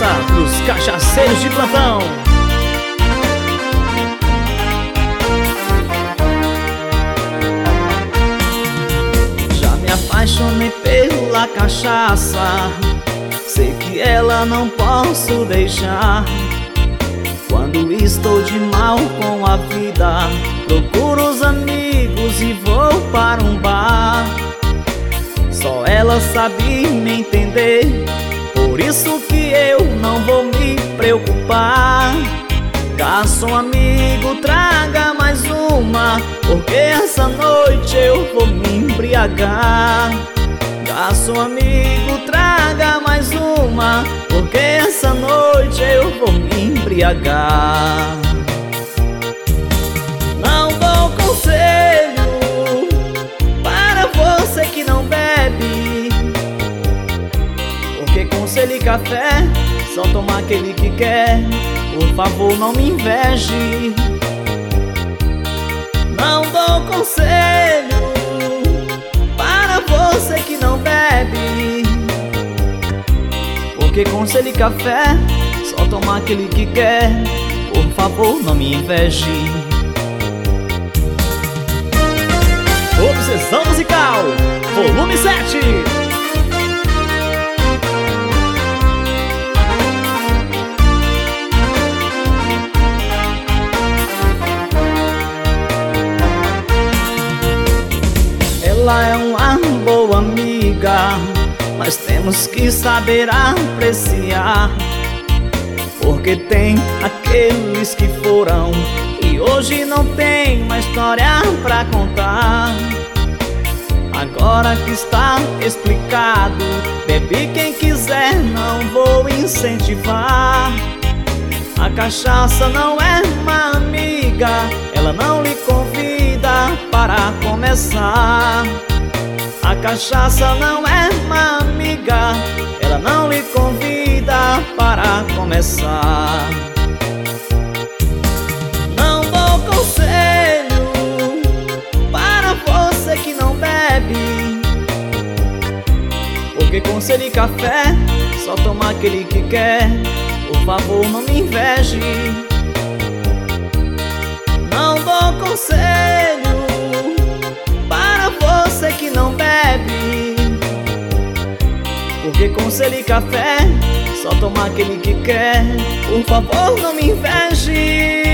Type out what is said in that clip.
cachaça pros cachaceiros de plantão. Já me apaixonei pela cachaça, sei que ela não posso deixar. Quando estou de mal com a vida, procuro os amigos e vou para um bar. Só ela sabe me entender, por isso que eu não vou me preocupar. Garçom amigo, traga mais uma, porque essa noite eu vou me embriagar. Garçom amigo, traga mais uma, porque essa noite eu vou me embriagar. Não dou conselho para você que não bebe, porque conselho e café só toma aquele que quer. Por favor, não me inveje. Não dou conselho para você que não bebe, porque conselho e café só toma aquele que quer. Por favor, não me inveje. Obsessão Musical, volume 7. Ela é uma boa amiga, mas temos que saber apreciar, porque tem aqueles que foram e hoje não tem mais história pra contar. Agora que está explicado, bebe quem quiser, não vou incentivar. A cachaça não é uma amiga, ela não lhe convida para começar. A cachaça não é uma amiga, ela não lhe convida para começar. Não dou conselho para você que não bebe, porque conselho e café só toma aquele que quer. Por favor, não me inveje. Não dou conselho para você que não bebe, porque conselho e café só toma aquele que quer. Por favor, não me inveje.